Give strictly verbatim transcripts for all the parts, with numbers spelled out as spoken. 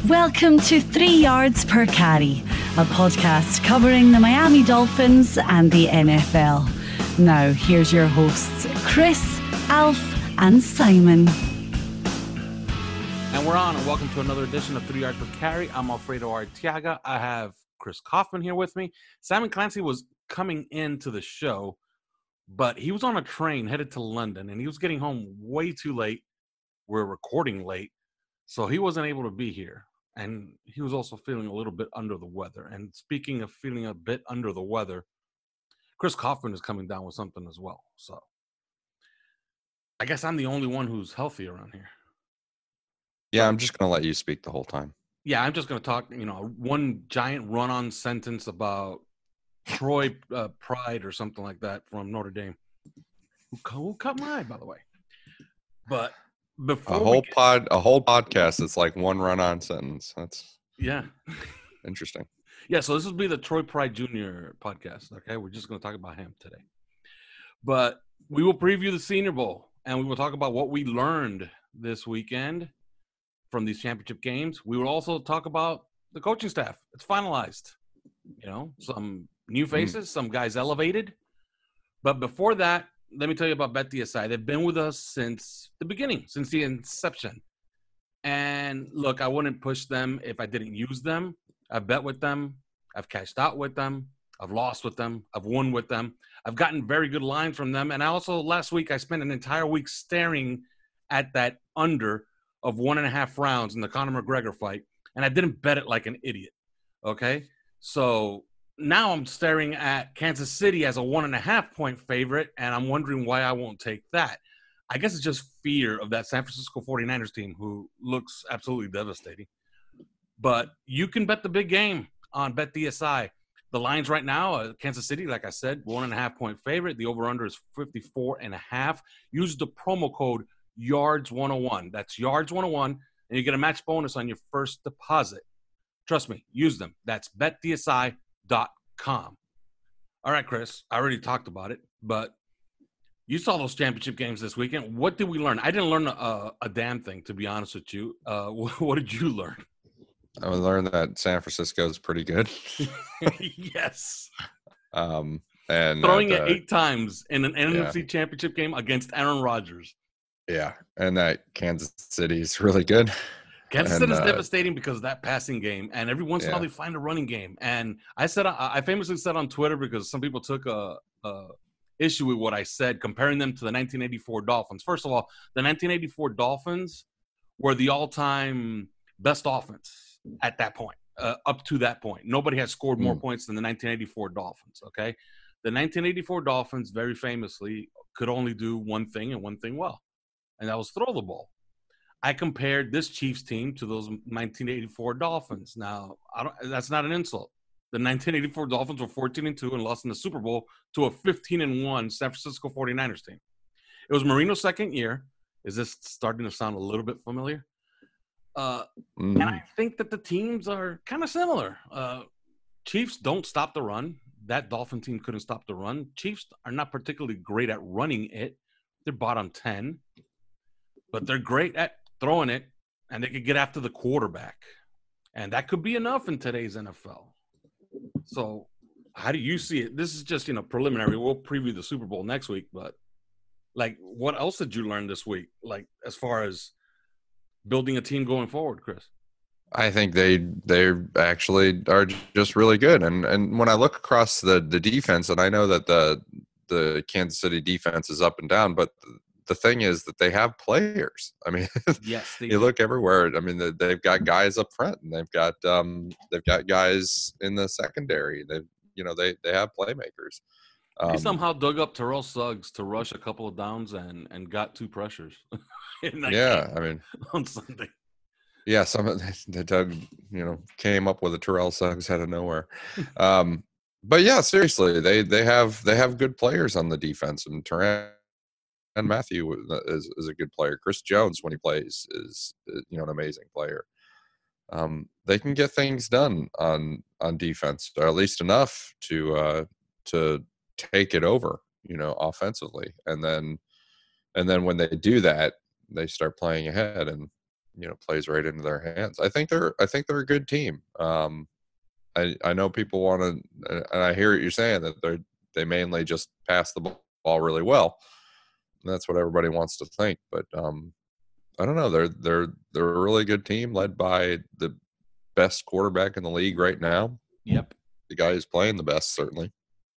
Welcome to Three Yards Per Carry, a podcast covering the Miami Dolphins and the N F L. Now, here's your hosts, Chris, Alf, and Simon. And we're on, and welcome to another edition of Three Yards Per Carry. I'm Alfredo Arteaga. I have Chris Kaufman here with me. Simon Clancy was coming into the show, but he was on a train headed to London, and he was getting home way too late. We're recording late, so he wasn't able to be here. And he was also feeling a little bit under the weather. And speaking of feeling a bit under the weather, Chris Kaufman is coming down with something as well. So I guess I'm the only one who's healthy around here. Yeah, I'm just going to let you speak the whole time. Yeah, I'm just going to talk, you know, one giant run-on sentence about Troy uh, Pride or something like that from Notre Dame. Who, who cut my eye, by the way. But before a whole get, pod, a whole podcast that's like one run-on sentence. That's yeah, interesting. Yeah, so this will be the Troy Pride Junior podcast. Okay, we're just going to talk about him today. But we will preview the Senior Bowl, and we will talk about what we learned this weekend from these championship games. We will also talk about the coaching staff. It's finalized. You know, some new faces, mm. some guys elevated. But before that, let me tell you about BetDSI. They've been with us since the beginning, since the inception. And look, I wouldn't push them if I didn't use them. I've bet with them. I've cashed out with them. I've lost with them. I've won with them. I've gotten very good lines from them. And I also, last week, I spent an entire week staring at that under of one and a half rounds in the Conor McGregor fight. And I didn't bet it like an idiot. Okay? So now I'm staring at Kansas City as a one and a half point favorite, and I'm wondering why I won't take that. I guess it's just fear of that San Francisco forty-niners team who looks absolutely devastating. But you can bet the big game on BetDSI. The lines right now, uh, Kansas City, like I said, one and a half point favorite. The over-under is fifty-four and a half. Use the promo code yards one oh one. That's yards one oh one, and you get a match bonus on your first deposit. Trust me, use them. That's bet D S I dot com. All right, Chris, I already talked about it, but you saw those championship games this weekend. What did we learn? I didn't learn a, a damn thing, to be honest with you. Uh, what, what did you learn? I learned that San Francisco is pretty good. Yes. Um, and throwing that, uh, it eight times in an N F C yeah. championship game against Aaron Rodgers. Yeah, and that Kansas City is really good. Kansas and, City is uh, devastating because of that passing game, and every once in a while yeah. they find a running game. And I said, I, I famously said on Twitter, because some people took a, a issue with what I said, comparing them to the nineteen eighty-four Dolphins. First of all, the nineteen eighty-four Dolphins were the all-time best offense at that point, uh, up to that point. Nobody has scored more mm. points than the nineteen eighty-four Dolphins, okay? The nineteen eighty-four Dolphins, very famously, could only do one thing and one thing well, and that was throw the ball. I compared this Chiefs team to those nineteen eighty-four Dolphins. Now, I don't, that's not an insult. The nineteen eighty-four Dolphins were fourteen and two and lost in the Super Bowl to a fifteen and one San Francisco forty-niners team. It was Marino's second year. Is this starting to sound a little bit familiar? Uh, mm. And I think that the teams are kind of similar. Uh, Chiefs don't stop the run. That Dolphin team couldn't stop the run. Chiefs are not particularly great at running it. They're bottom ten. But they're great at throwing it, and they could get after the quarterback. And that could be enough in today's N F L. So how do you see it? This is just, you know, preliminary. We'll preview the Super Bowl next week. But, like, what else did you learn this week, like, as far as building a team going forward, Chris? I think they they actually are just really good. And and when I look across the, the defense, and I know that the the Kansas City defense is up and down, but – the thing is that they have players. I mean, yes, you do. look everywhere. I mean, they've got guys up front, and they've got um, they've got guys in the secondary. They, you know, they they have playmakers. Um, he um, somehow dug up Terrell Suggs to rush a couple of downs and and got two pressures. in that yeah, game I mean, on Sunday. Yeah, some of the Doug, you know, came up with a Terrell Suggs out of nowhere. Um, but yeah, seriously, they they have they have good players on the defense, and Tyrann and Mathieu is, is a good player. Chris Jones, when he plays, is, is you know an amazing player. Um, they can get things done on on defense, or at least enough to uh, to take it over, you know, offensively. And then and then when they do that, they start playing ahead. And you know, plays right into their hands. I think they're I think they're a good team. Um, I I know people want to, and I hear what you're saying that they they mainly just pass the ball really well. And that's what everybody wants to think, but um, I don't know. They're they're they're a really good team led by the best quarterback in the league right now. Yep, the guy who's playing the best, certainly.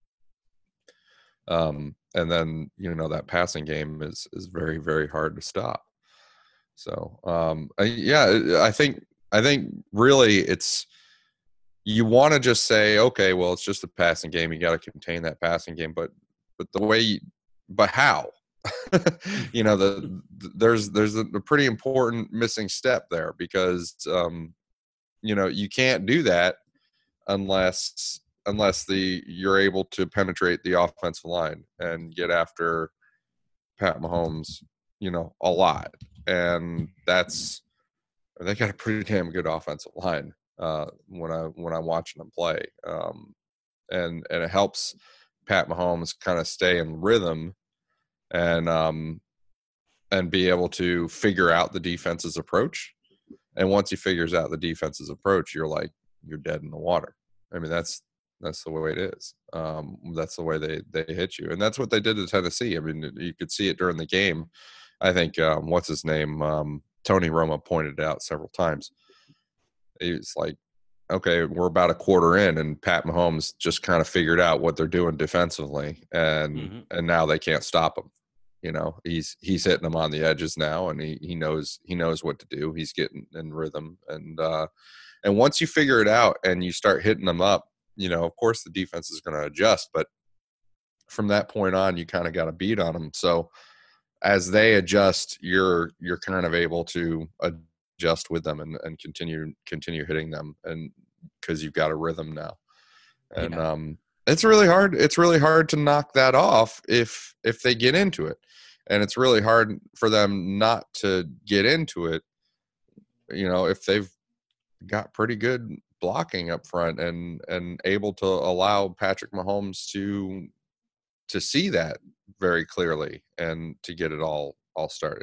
Um, and then you know that passing game is is very very hard to stop. So um, I, yeah, I think I think really it's you want to just say, okay, well, it's just a passing game. You got to contain that passing game, but but the way, you, but how? you know, the there's there's a, a pretty important missing step there because um, you know you can't do that unless unless the you're able to penetrate the offensive line and get after Pat Mahomes, you know, a lot. And that's they got a pretty damn good offensive line uh, when I when I'm watching them play, um, and and it helps Pat Mahomes kind of stay in rhythm and um, and be able to figure out the defense's approach. And once he figures out the defense's approach, you're like you're dead in the water. I mean, that's that's the way it is. Um, that's the way they they hit you, and that's what they did to Tennessee. I mean, you could see it during the game. I think um, what's his name, um, Tony Romo pointed it out several times. It's like, okay, we're about a quarter in, and Pat Mahomes just kind of figured out what they're doing defensively, and mm-hmm. and now they can't stop him. You know, he's he's hitting them on the edges now, and he he knows he knows what to do. He's getting in rhythm, and uh, and once you figure it out and you start hitting them up, you know, of course the defense is going to adjust, but from that point on, you kind of got to beat on them. So as they adjust, you're you're kind of able to adjust with them and, and continue continue hitting them, and because you've got a rhythm now. And yeah. um, it's really hard. It's really hard to knock that off if if they get into it, and it's really hard for them not to get into it. You know, if they've got pretty good blocking up front and and able to allow Patrick Mahomes to to see that very clearly and to get it all all started.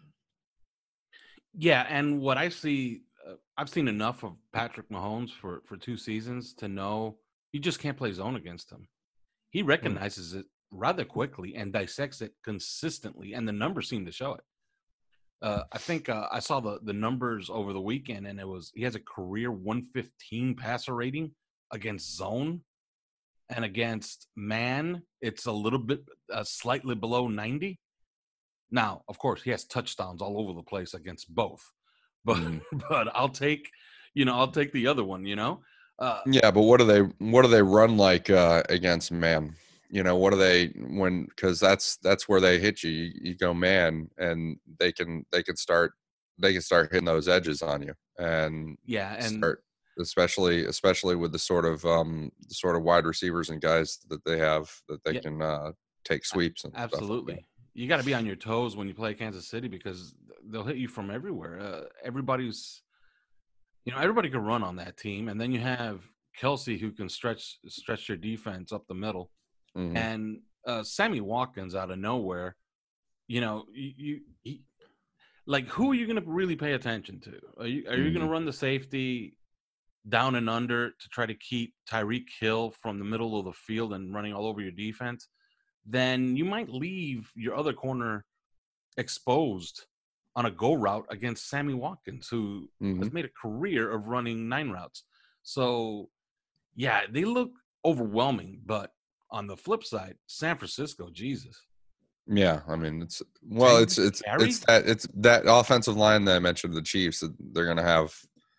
Yeah, and what I see, uh, I've seen enough of Patrick Mahomes for for two seasons to know you just can't play zone against him. He recognizes mm. it rather quickly and dissects it consistently, and the numbers seem to show it. Uh, I think uh, I saw the, the numbers over the weekend, and it was he has a career one fifteen passer rating against zone, and against man, it's a little bit uh, slightly below ninety. Now, of course, he has touchdowns all over the place against both, but mm. but I'll take, you know, I'll take the other one. You know. Uh, yeah, but what do they what do they run like uh, against man? You know, what do they when because that's that's where they hit you. you. You go man, and they can they can start they can start hitting those edges on you, and yeah, and start, especially especially with the sort of um the sort of wide receivers and guys that they have that they yeah. can uh, take sweeps and absolutely. Stuff like you got to be on your toes when you play Kansas City because they'll hit you from everywhere. Uh, everybody's, you know, everybody can run on that team, and then you have Kelsey who can stretch stretch your defense up the middle. Mm-hmm. And uh, Sammy Watkins out of nowhere, you know, you, you he, like who are you going to really pay attention to? Are you are mm-hmm. you going to run the safety down and under to try to keep Tyreek Hill from the middle of the field and running all over your defense? Then you might leave your other corner exposed on a go route against Sammy Watkins, who mm-hmm. has made a career of running nine routes. So, yeah, they look overwhelming, but on the flip side, San Francisco, Jesus. Yeah, I mean it's well, it's it's Carry? it's that it's that offensive line that I mentioned, the Chiefs. They're going to have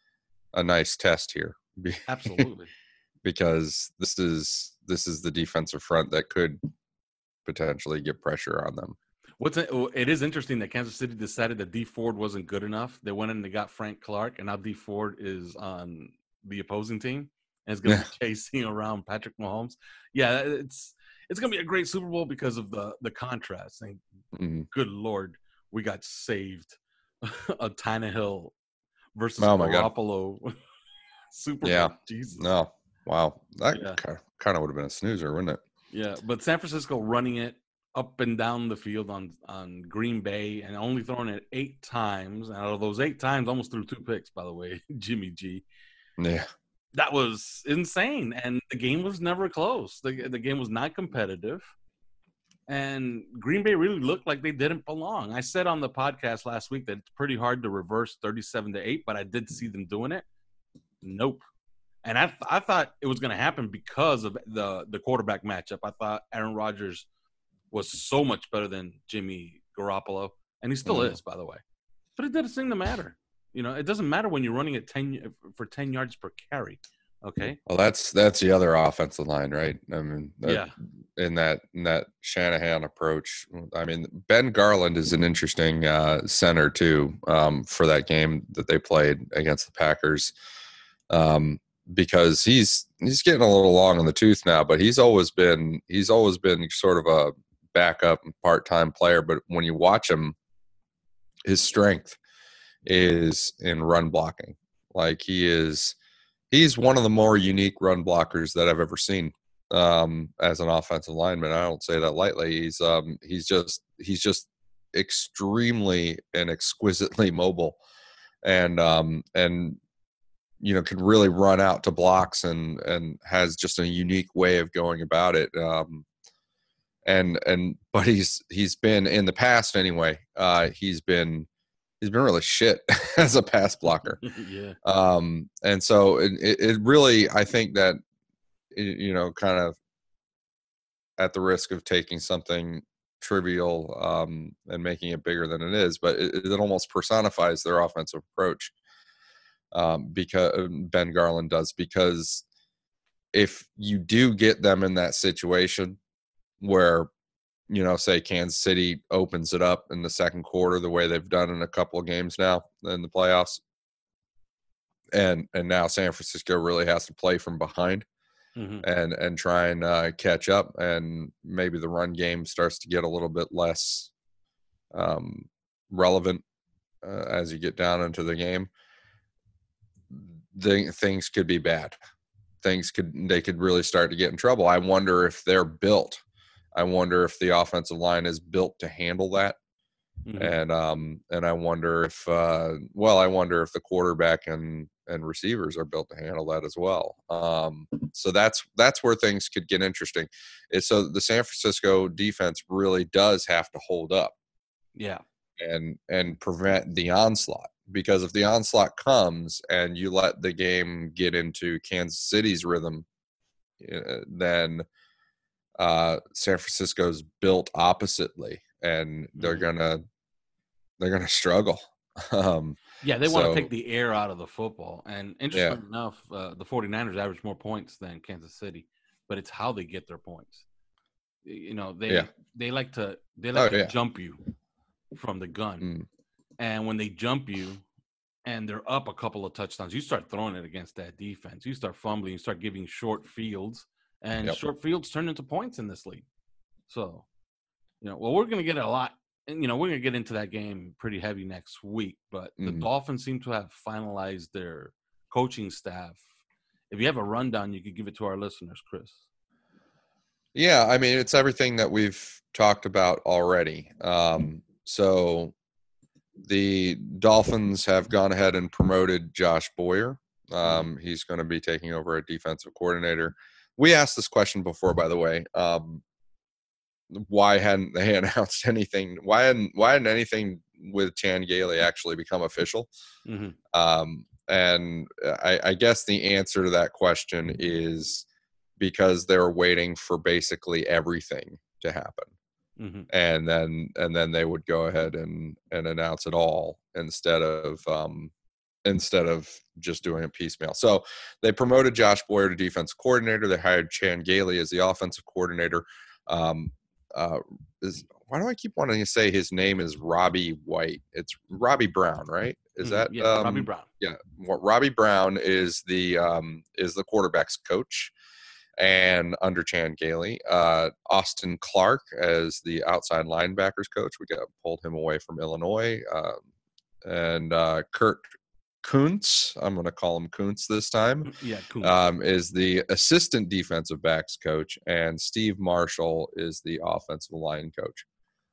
a nice test here. Absolutely, because this is this is the defensive front that could potentially get pressure on them. What's it, it is interesting that Kansas City decided that Dee Ford wasn't good enough. They went in and they got Frank Clark, and now Dee Ford is on the opposing team. And it's going to be chasing around Patrick Mahomes. Yeah, it's it's going to be a great Super Bowl because of the, the contrast. And mm-hmm. good Lord, we got saved. A Tannehill versus oh Garoppolo Super yeah. Bowl. Jesus. No. Wow. That yeah. kind of would have been a snoozer, wouldn't it? Yeah, but San Francisco running it up and down the field on on Green Bay and only throwing it eight times. And out of those eight times, almost threw two picks, by the way, Jimmy G. Yeah. That was insane. And the game was never close. The, the game was not competitive. And Green Bay really looked like they didn't belong. I said on the podcast last week that it's pretty hard to reverse thirty-seven to eight, but I did see them doing it. Nope. And I, I thought it was going to happen because of the, the quarterback matchup. I thought Aaron Rodgers was so much better than Jimmy Garoppolo, and he still mm-hmm. is, by the way. But it didn't seem to matter. You know, it doesn't matter when you're running at ten for ten yards per carry. Okay. Well, that's that's the other offensive line, right? I mean, that, yeah. In that in that Shanahan approach, I mean, Ben Garland is an interesting uh, center too um, for that game that they played against the Packers, um, because he's he's getting a little long in the tooth now, but he's always been he's always been sort of a backup part time player. But when you watch him, his strength is in run blocking. Like he is, he's one of the more unique run blockers that I've ever seen um, as an offensive lineman. I don't say that lightly. He's um, he's just he's just extremely and exquisitely mobile, and um, and you know can really run out to blocks and and has just a unique way of going about it. Um, and and but he's he's been in the past anyway. Uh, he's been He's been really shit as a pass blocker. yeah. Um, and so it, it really, I think that, you know, kind of at the risk of taking something trivial um, and making it bigger than it is, but it, it almost personifies their offensive approach um, because Ben Garland does, because if you do get them in that situation where, you know, say Kansas City opens it up in the second quarter the way they've done in a couple of games now in the playoffs. And and now San Francisco really has to play from behind mm-hmm. and, and try and uh, catch up. And maybe the run game starts to get a little bit less um, relevant uh, as you get down into the game. The, things could be bad. Things could, they could really start to get in trouble. I wonder if they're built I wonder if the offensive line is built to handle that. Mm-hmm. And um and I wonder if uh well I wonder if the quarterback and and receivers are built to handle that as well. Um so that's that's where things could get interesting. It's so the San Francisco defense really does have to hold up. Yeah. And and prevent the onslaught, because if the onslaught comes and you let the game get into Kansas City's rhythm, uh, then uh San Francisco's built oppositely, and they're mm-hmm. gonna they're gonna struggle. um yeah they so, want to take the air out of the football, and interesting yeah. enough uh, the 49ers average more points than Kansas City, but it's how they get their points. You know, they yeah. they like to they like oh, to yeah. jump you from the gun. mm. And when they jump you and they're up a couple of touchdowns, you start throwing it against that defense, you start fumbling, you start giving short fields. And yep. short fields turn into points in this league. So, you know, well, we're going to get a lot, and, you know, we're going to get into that game pretty heavy next week. But the mm-hmm. Dolphins seem to have finalized their coaching staff. If you have a rundown, you could give it to our listeners, Chris. Yeah, I mean, it's everything that we've talked about already. Um, so the Dolphins have gone ahead and promoted Josh Boyer. Um, mm-hmm. He's going to be taking over as defensive coordinator. We asked this question before, by the way. Um, why hadn't they announced anything? Why hadn't Why hadn't anything with Chan Gailey actually become official? Mm-hmm. Um, and I, I guess the answer to that question is because they're waiting for basically everything to happen, mm-hmm. and then and then they would go ahead and and announce it all instead of. Um, instead of just doing a piecemeal. So they promoted Josh Boyer to defensive coordinator. They hired Chan Gailey as the offensive coordinator. Um, uh, is, why do I keep wanting to say his name is Robbie White? It's Robbie Brown, right? Is mm, that yeah, um, Robbie Brown? Yeah, Robbie Brown is the um, is the quarterback's coach, and under Chan Gailey, uh, Austin Clark as the outside linebackers coach. We got pulled him away from Illinois, uh, and uh, Kurt Kuntz, I'm going to call him Kuntz this time, Yeah, Kuntz. um, is the assistant defensive backs coach, and Steve Marshall is the offensive line coach.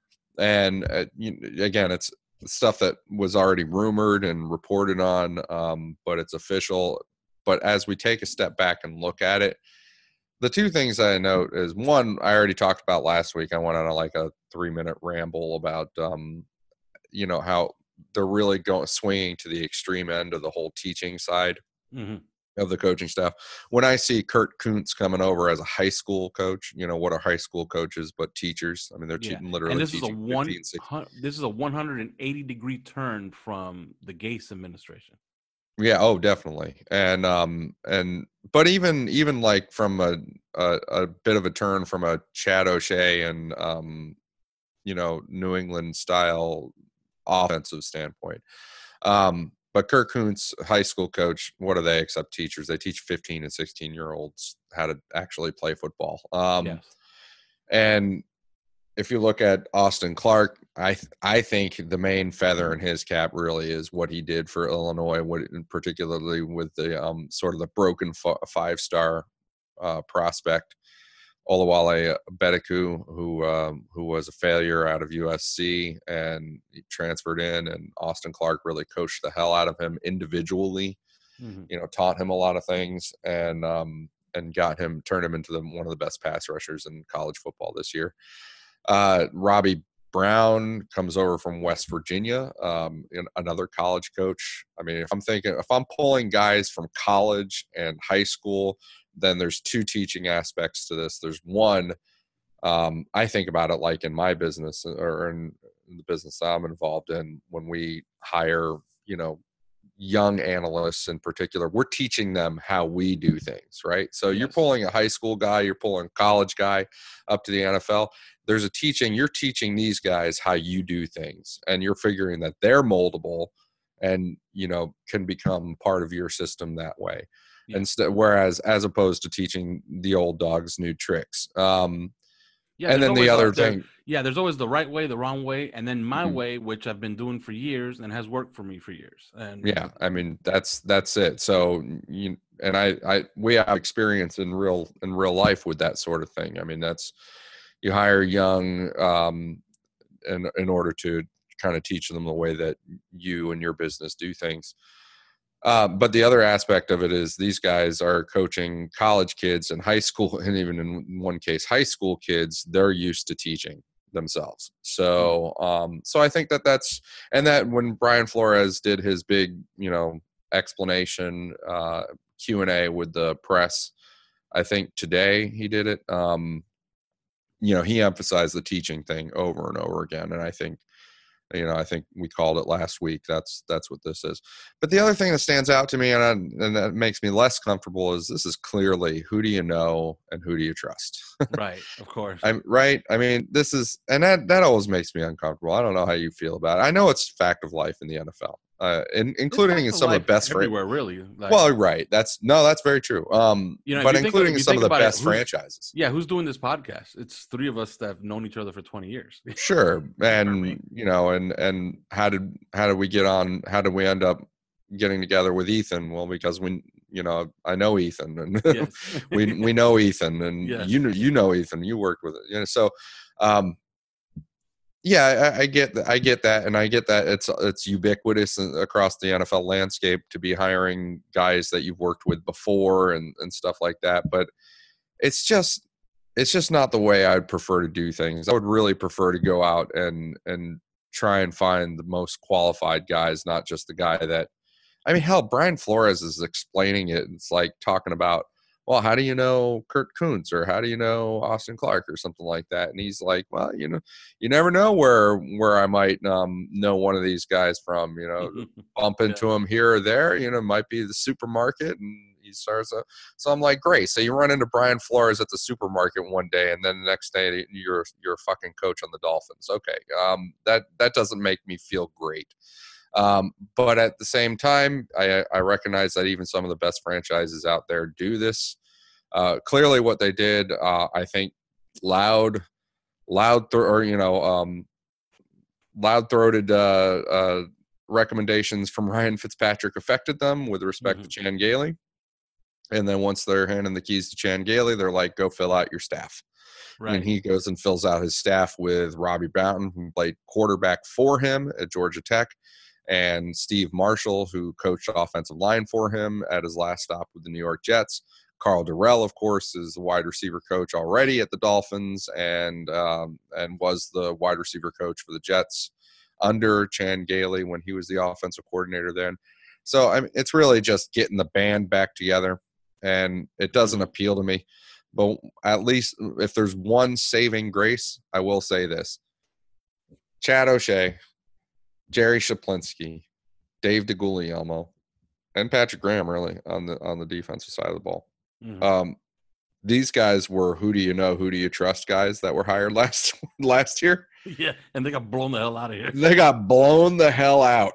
And uh, you, again, it's stuff that was already rumored and reported on, um, but it's official. But as we take a step back and look at it, the two things I note is, one, I already talked about last week. I went on a, like a three minute ramble about, um, you know, how they're really going swinging to the extreme end of the whole teaching side Mm-hmm. of the coaching staff. When I see Kurt Kuntz coming over as a high school coach, you know, what are high school coaches but teachers? I mean, they're Yeah. te- literally And this is a teaching one. fifteen, sixteen. This is a one hundred eighty degree turn from the Gase administration. Yeah. Oh, definitely. And, um, and, but even, even like from a, a, a bit of a turn from a Chad O'Shea and, um, you know, New England style offensive standpoint. Um, but Kirk Kuntz, high school coach, what are they except teachers? They teach fifteen and sixteen year olds how to actually play football. Um, Yes. And if you look at Austin Clark, I th- I think the main feather in his cap really is what he did for Illinois, what particularly with the um, sort of the broken f- five star uh, prospect Olawale Bedeku, who um, who was a failure out of U S C and he transferred in, and Austin Clark really coached the hell out of him individually. Mm-hmm. You know, taught him a lot of things and um, and got him turned him into the, one of the best pass rushers in college football this year. Uh, Robbie Brown comes over from West Virginia, um, another college coach. I mean, if I'm thinking, if I'm pulling guys from college and high school, then there's two teaching aspects to this. There's one, um, I think about it like in my business or in the business I'm involved in, when we hire, you know, young analysts in particular, we're teaching them how we do things, right? So Yes. You're pulling a high school guy, you're pulling a college guy up to the N F L. There's a teaching, you're teaching these guys how you do things, and you're figuring that they're moldable and, you know, can become part of your system that way. Yeah. Instead, whereas as opposed to teaching the old dogs new tricks. Um, Yeah, and there's then the always a- other there- thing, Yeah, there's always the right way, the wrong way, and then my Mhm. way, which I've been doing for years and has worked for me for years. And yeah, I mean, that's, that's it. So you, and I, I, we have experience in real, in real life with that sort of thing. I mean, that's, you hire young, um, in, in order to kind of teach them the way that you and your business do things. Uh, but the other aspect of it is these guys are coaching college kids and high school, and even in one case, high school kids. They're used to teaching themselves. So, um, so I think that that's, and that when Brian Flores did his big, you know, explanation, uh, Q and A with the press, I think today he did it. Um, you know, he emphasized the teaching thing over and over again. And I think, you know, I think we called it last week. That's that's what this is. But the other thing that stands out to me and, I, and that makes me less comfortable is this is clearly who do you know and who do you trust? right, of course. I'm right. I mean, this is, and that that always makes me uncomfortable. I don't know how you feel about it. I know it's fact of life in the N F L, uh, in, including in some of the best. everywhere, fran- really. Like, well, right. That's no, that's very true. Um, you know, but you including think, in some of the best it, franchises. Yeah, who's doing this podcast? It's three of us that have known each other for twenty years. Sure, and you know, and and how did how did we get on? How did we end up getting together with Ethan? Well, because we, you know, I know Ethan, and Yes. we we know Ethan, and Yes. you know you know Ethan. You worked with it, you know. So, um, yeah, I, I get I get that, and I get that it's it's ubiquitous across the N F L landscape to be hiring guys that you've worked with before and and stuff like that. But it's just it's just not the way I'd prefer to do things. I would really prefer to go out and and try and find the most qualified guys, not just the guy that. I mean, hell, Brian Flores is explaining it. It's like talking about, well, how do you know Kurt Kuntz or how do you know Austin Clark or something like that? And he's like, well, you know, you never know where where I might um, know one of these guys from. You know, bump into Yeah. him here or there. You know, might be the supermarket, and he starts. A, so I'm like, great. So you run into Brian Flores at the supermarket one day, and then the next day you're you're a fucking coach on the Dolphins. Okay, um, that that doesn't make me feel great. Um, but at the same time, I, I recognize that even some of the best franchises out there do this. Uh, clearly what they did, uh, I think loud, loud, th- or, you know, um, loud throated, uh, uh, recommendations from Ryan Fitzpatrick affected them with respect Mhm. to Chan Gailey. And then once they're handing the keys to Chan Gailey, they're like, go fill out your staff. Right. And he goes and fills out his staff with Robbie Boughton, who played quarterback for him at Georgia Tech, and Steve Marshall, who coached offensive line for him at his last stop with the New York Jets. Carl Durrell, of course, is the wide receiver coach already at the Dolphins, and um, and was the wide receiver coach for the Jets under Chan Gailey when he was the offensive coordinator then. So I mean, it's really just getting the band back together, and it doesn't Mhm. appeal to me. But at least if there's one saving grace, I will say this. Chad O'Shea, Jerry Shaplinski, Dave DeGuglielmo, and Patrick Graham really on the on the defensive side of the ball. Mhm. Um, these guys were who do you know, who do you trust guys that were hired last last year. Yeah, and they got blown the hell out of here. They got blown the hell out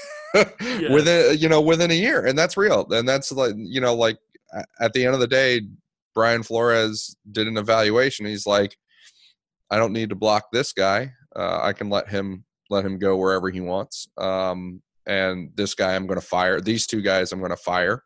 Yes. within you know within a year, and that's real. And that's like you know like a- at the end of the day, Brian Flores did an evaluation. He's like, I don't need to block this guy. Uh, I can let him let him go wherever he wants. Um, and this guy, I'm going to fire. These two guys, I'm going to fire.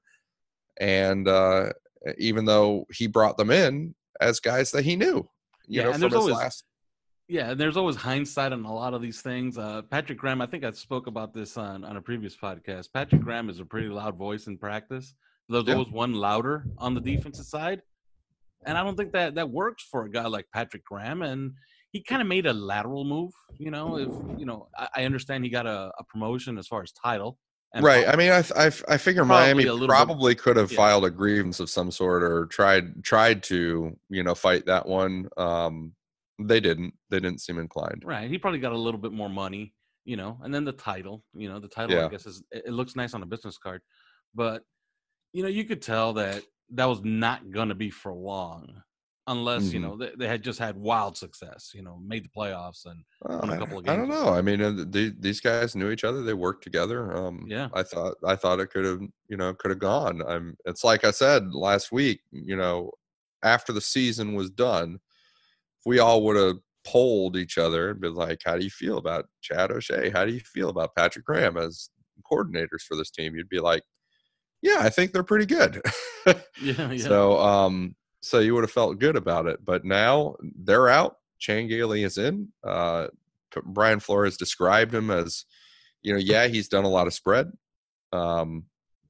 And uh, even though he brought them in as guys that he knew, you Yeah, know, and from there's his always- last. Yeah, and there's always hindsight on a lot of these things. Uh, Patrick Graham, I think I spoke about this on, on a previous podcast. Patrick Graham is a pretty loud voice in practice. There's Yeah. always one louder on the defensive side. And I don't think that that works for a guy like Patrick Graham. And he kind of made a lateral move. You know, if you know, I, I understand he got a, a promotion as far as title. And Right. I mean, I I, I figure Probably Miami a little probably could have yeah. filed a grievance of some sort or tried tried to you know fight that one. Um, they didn't. They didn't seem inclined. Right. He probably got a little bit more money, you know, and then the title, you know, the title, Yeah. I guess, is it it looks nice on a business card. But, you know, you could tell that that was not going to be for long unless, you Mhm. know, they, they had just had wild success, you know, made the playoffs and Well, won a I, couple of I don't games or know. I mean, uh, they, these guys knew each other. They worked together. Um, Yeah. I thought I thought it could have you know could have gone. I'm. It's like I said last week. You know, after the season was done, if we all would have polled each other and been like, "How do you feel about Chad O'Shea? How do you feel about Patrick Graham as coordinators for this team?" You'd be like, "Yeah, I think they're pretty good." Yeah. Yeah. So, um, so you would have felt good about it. But now they're out. Chan Gailey is in. Uh, P- Brian Flores described him as, you know, yeah, he's done a lot of spread, um,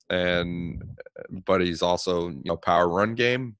and but he's also you know power run game,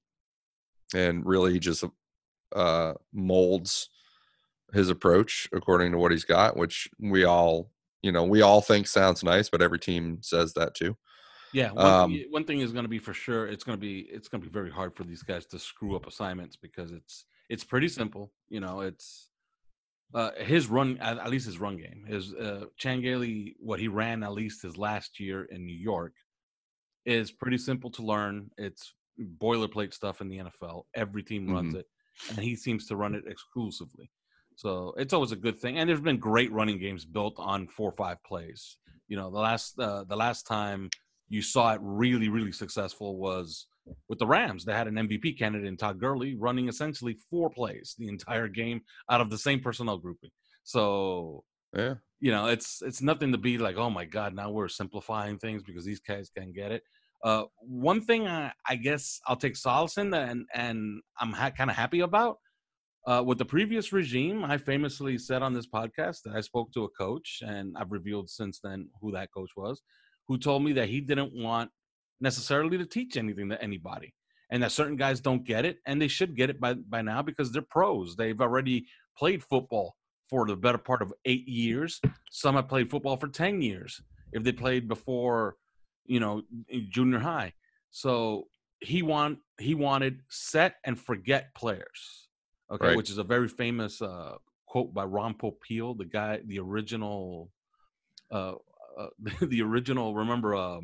and really he just uh, molds his approach according to what he's got, which we all you know we all think sounds nice, but every team says that too. Yeah, one Um, thing, one thing is going to be for sure. It's going to be it's going to be very hard for these guys to screw up assignments because it's it's pretty simple. You know, it's uh, his run at, at least his run game. His uh, Chan Gailey, what he ran at least his last year in New York, is pretty simple to learn. It's boilerplate stuff in the N F L. Every team runs Mhm. it, and he seems to run it exclusively. So it's always a good thing. And there's been great running games built on four or five plays. You know, the last uh, the last time you saw it really, really successful was with the Rams. They had an M V P candidate in Todd Gurley running essentially four plays the entire game out of the same personnel grouping. So, yeah. you know, it's it's nothing to be like, oh my God, now we're simplifying things because these guys can get it. Uh, one thing I, I guess I'll take solace in and and I'm ha- kind of happy about. Uh, with the previous regime, I famously said on this podcast that I spoke to a coach, and I've revealed since then who that coach was, who told me that he didn't want necessarily to teach anything to anybody, and that certain guys don't get it, and they should get it by, by now because they're pros. They've already played football for the better part of eight years. Some have played football for ten years if they played before, you know, junior high. So he want he wanted set and forget players. Okay, Right. which is a very famous uh, quote by Ron Popeil, the guy, the original, uh, uh, the original. Remember, uh,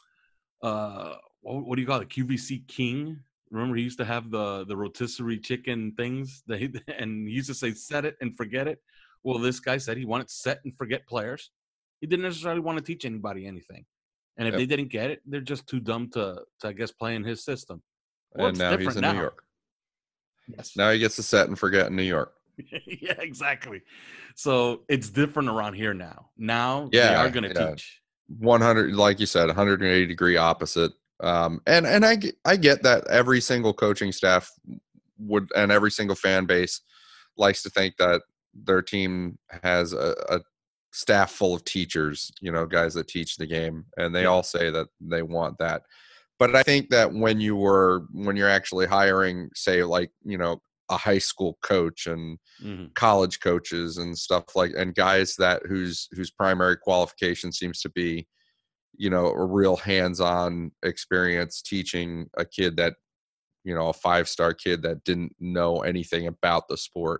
uh, what, what do you call it? Q V C King. Remember, he used to have the the rotisserie chicken things, that he, and he used to say "set it and forget it." Well, this guy said he wanted set and forget players. He didn't necessarily want to teach anybody anything, and if Yep. they didn't get it, they're just too dumb to, to I guess, play in his system. Well, And it's now he's different in now. New York. Yes. Now he gets to set and forget in New York. Yeah, exactly. So it's different around here now. Now Yeah, they are going to yeah. teach. one hundred, like you said, one hundred eighty degree opposite. Um, and and I get, I get that every single coaching staff would and every single fan base likes to think that their team has a, a staff full of teachers, you know, guys that teach the game, and they Yeah. all say that they want that. But I think that when you were when you're actually hiring, say, like, you know, a high school coach and Mhm. college coaches and stuff like, and guys that whose whose primary qualification seems to be, you know, a real hands-on experience teaching a kid that, you know, a five-star kid that didn't know anything about the sport.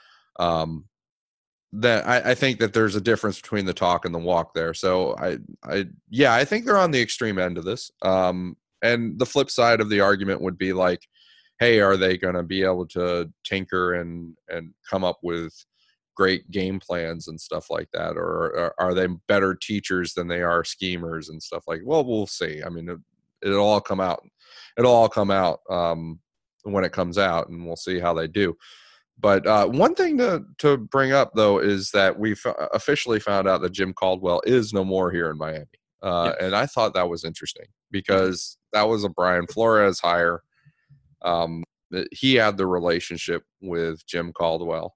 Um, that I, I think that there's a difference between the talk and the walk there. So I, I, yeah, I think they're on the extreme end of this. Um, and the flip side of the argument would be like, hey, are they going to be able to tinker and and come up with great game plans and stuff like that, or, or are they better teachers than they are schemers and stuff like? Well, we'll see. I mean, it, it'll all come out. It'll all come out um, when it comes out, and we'll see how they do. But uh, one thing to to bring up though is that we've officially found out that Jim Caldwell is no more here in Miami, uh, Yes. and I thought that was interesting because that was a Brian Flores hire. Um, he had the relationship with Jim Caldwell,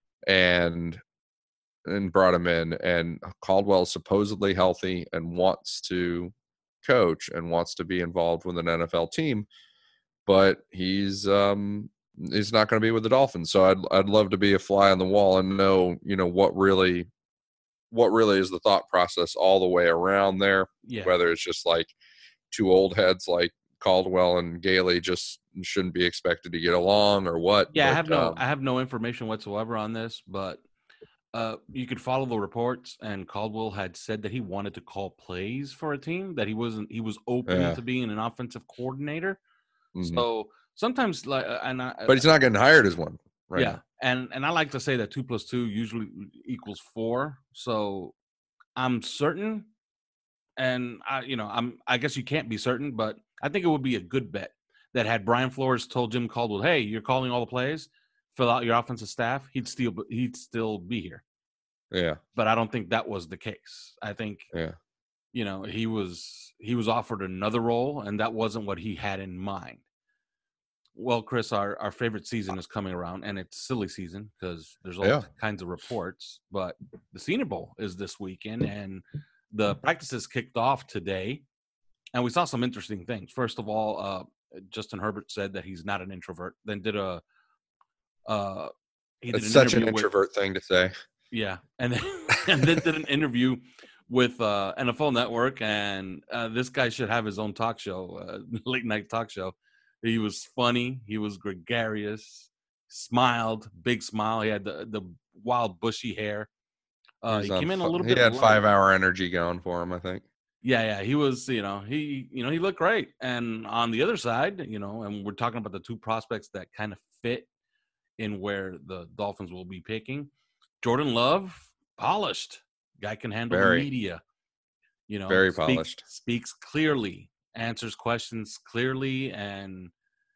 and and brought him in. And Caldwell is supposedly healthy and wants to coach and wants to be involved with an N F L team, but he's um, he's not going to be with the Dolphins. So I'd I'd love to be a fly on the wall and know, you know, what really what really is the thought process all the way around there. Yeah. Whether it's just like two old heads like Caldwell and Gailey just shouldn't be expected to get along or what. Yeah, but, I have no um, I have no information whatsoever on this, but uh, you could follow the reports, and Caldwell had said that he wanted to call plays for a team, that he wasn't he was open Yeah. to being an offensive coordinator. mhm. So sometimes, like, uh, and I, But he's not getting hired as one right yeah, now. and and I like to say that two plus two usually equals four. So I'm certain, and I, you know, I'm I guess you can't be certain, but I think it would be a good bet that had Brian Flores told Jim Caldwell, "Hey, you're calling all the plays, fill out your offensive staff," he'd still he'd still be here. Yeah. But I don't think that was the case. I think, Yeah. you know, he was he was offered another role, and that wasn't what he had in mind. Well, Chris, our, our favorite season is coming around, and it's silly season because there's all Yeah. kinds of reports. But the Senior Bowl is this weekend, and the practices kicked off today, and we saw some interesting things. First of all, uh, Justin Herbert said that he's not an introvert. Then did a uh, he did It's an such an interview with- introvert thing to say. Yeah, and then, and then did an interview with uh, N F L Network, and uh, this guy should have his own talk show, uh, late night talk show. He was funny. He was gregarious. Smiled, big smile. He had the the wild bushy hair. Uh, he He was came on in a fi- little he bit. had light. five hour energy going for him, I think. Yeah, yeah. He was, you know, he, you know, he looked great. And on the other side, you know, and we're talking about the two prospects that kind of fit in where the Dolphins will be picking. Jordan Love, polished. Guy can handle Very. the media. You know, Very speaks, polished. Speaks clearly, answers questions clearly, and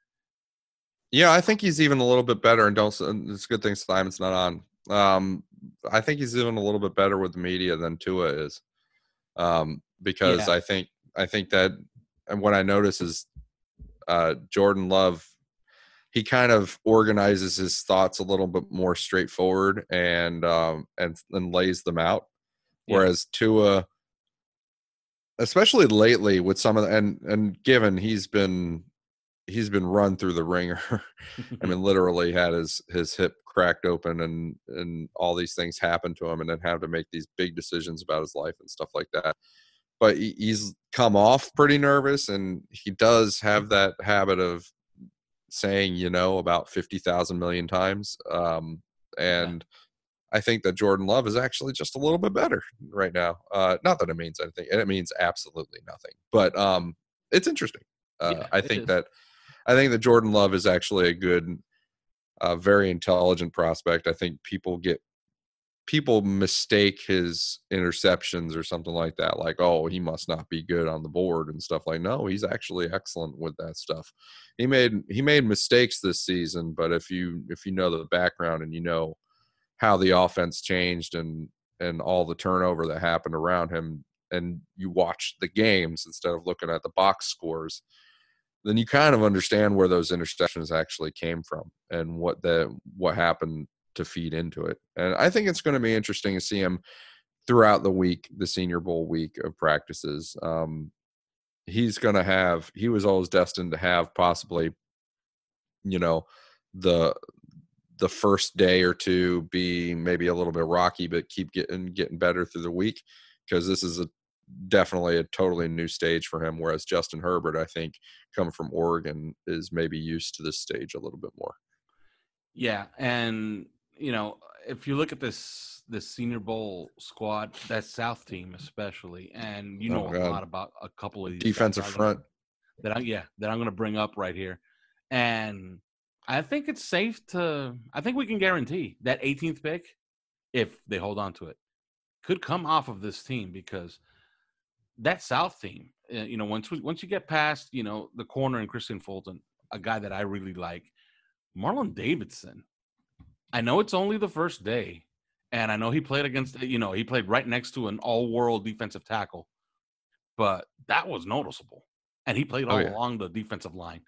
Yeah, I think he's even a little bit better. And don't. and It's a good thing Simon's not on. Um, I think he's even a little bit better with the media than Tua is, um, because Yeah. I think I think that, and what I notice is uh, Jordan Love. He kind of organizes his thoughts a little bit more straightforward and um, and and lays them out, Yeah. whereas Tua, especially lately with some of the, and and given he's been he's been run through the ringer. I mean, literally had his his hip cracked open and and all these things happen to him, and then have to make these big decisions about his life and stuff like that. But he, he's come off pretty nervous, and he does have that habit of saying, you know, about fifty thousand million times. Um, and yeah. I think that Jordan Love is actually just a little bit better right now. Uh, not that it means anything, and it means absolutely nothing, but um, it's interesting. Uh, Yeah, I it think is. that I think that Jordan Love is actually a good, uh, very intelligent prospect. I think people get people mistake his interceptions or something like that. Like, oh, he must not be good on the board and stuff like, no, he's actually excellent with that stuff. He made, he made mistakes this season, but if you, if you know the background and you know how the offense changed and, and all the turnover that happened around him, and you watch the games instead of looking at the box scores, then you kind of understand where those interceptions actually came from and what the, what happened to feed into it. And I think it's going to be interesting to see him throughout the week, the Senior Bowl week of practices. Um, he's going to have, he was always destined to have possibly, you know, the, the first day or two be maybe a little bit rocky, but keep getting, getting better through the week. Cause this is a, definitely a totally new stage for him. Whereas Justin Herbert, I think, coming from Oregon, is maybe used to this stage a little bit more. Yeah. And, you know, if you look at this this Senior Bowl squad, that South team especially, and you know Oh, a God. lot about a couple of these Defensive guys front. that I yeah that I'm going to bring up right here, and I think it's safe to I think we can guarantee that eighteenth pick, if they hold on to it, could come off of this team, because that South team, uh, you know, once we, once you get past, you know, the corner and Christian Fulton, a guy that I really like, Marlon Davidson. I know it's only the first day, and I know he played against, you know, he played right next to an all-world defensive tackle, but that was noticeable. And he played all Oh, yeah. along the defensive line.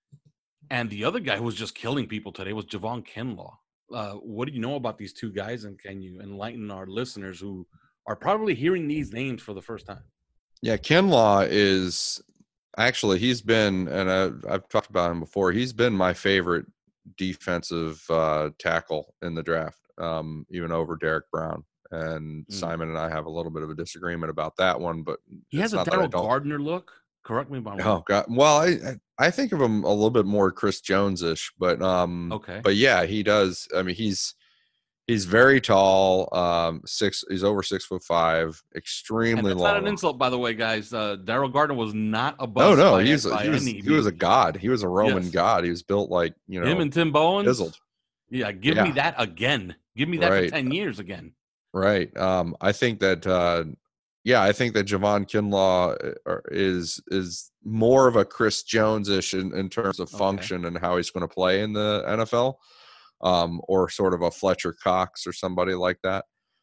And the other guy who was just killing people today was Javon Kinlaw. Uh, what do you know about these two guys, and can you enlighten our listeners who are probably hearing these names for the first time? Yeah, Kinlaw is actually, he's been, and I, I've talked about him before, he's been my favorite defensive uh, tackle in the draft, um, even over Derek Brown. And Mm. Simon and I have a little bit of a disagreement about that one, but He it's has a not that I Daryl don't. Gardner look. Correct me if I'm wrong. Oh God! Well, I I think of him a little bit more Chris Jones-ish, but um, Okay. but yeah, he does. I mean, he's he's very tall. Um, six. He's over six foot five. And Extremely that's long. not an insult, by the way, guys. Uh, Daryl Gardner was not a No, bust no, by, he's by he was any he was a means. god. He was a Roman Yes. god. He was built like, you know, Him and Tim Bowens. chiseled. Yeah, give Yeah. me that again. Give me that Right. for ten years again. Right. Um, I think that, uh, yeah, I think that Javon Kinlaw uh, is is more of a Chris Jones-ish in, in terms of Okay. function and how he's going to play in the N F L, um, or sort of a Fletcher Cox or somebody like that.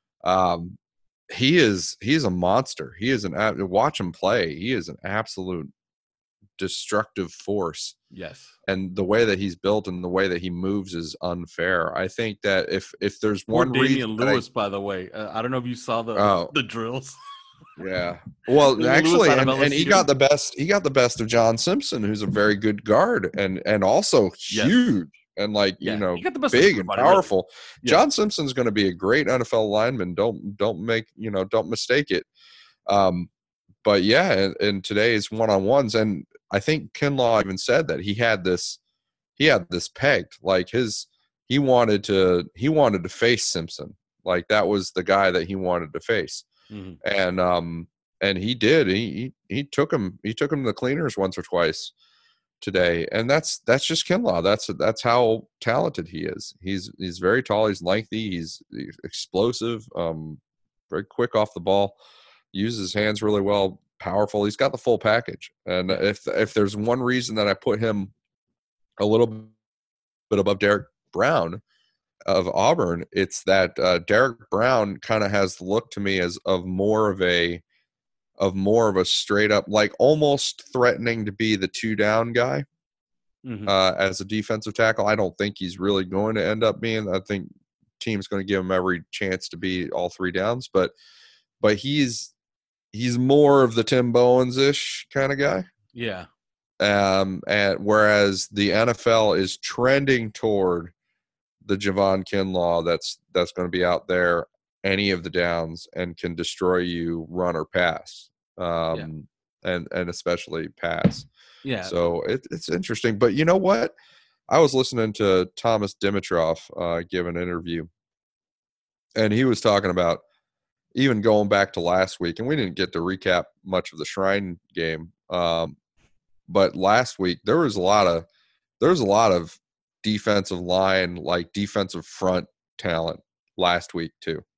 Um, he is he's a monster. He is an ab- watch him play. He is an absolute destructive force. Yes. And the way that he's built and the way that he moves is unfair. I think that if if there's Poor one Damian reason that I- Lewis, by the way. Uh, I don't know if you saw the Oh. the drills. Yeah. Well, Damian Lewis actually, out of and, and he L S U. got the best. He got the best of John Simpson, who's a very good guard and and also Yes. huge and like Yeah, you know he got the best of big and everybody, really. powerful. Yeah. John Simpson's going to be a great N F L lineman. Don't don't make you know don't mistake it. Um, but yeah, in, in today's one on ones, and I think Kinlaw even said that he had this he had this pegged, like his he wanted to he wanted to face Simpson, like that was the guy that he wanted to face. Mhm. And um and he did he, he he took him he took him to the cleaners once or twice today, and that's that's just Kinlaw. That's that's how talented he is. He's he's very tall, he's lengthy, he's, he's explosive, um very quick off the ball, uses his hands really well, powerful. He's got the full package. And if if there's one reason that I put him a little bit above Derek Brown of Auburn, it's that uh, Derek Brown kind of has the look to me as of more of a of more of a straight up, like almost threatening to be the two down guy Mhm. uh, as a defensive tackle. I don't think he's really going to end up being. I think team's going to give him every chance to be all three downs, but but he's he's more of the Tim Bowens ish kind of guy. Yeah. Um, and whereas the N F L is trending toward the Javon Kinlaw that's that's going to be out there any of the downs and can destroy you, run or pass, um, Yeah. and and especially pass. Yeah. So it, it's interesting. But you know what? I was listening to Thomas Dimitrov uh, give an interview, and he was talking about even going back to last week, and we didn't get to recap much of the Shrine game. Um, but last week there was a lot of there was a lot of defensive line, like defensive front talent last week too.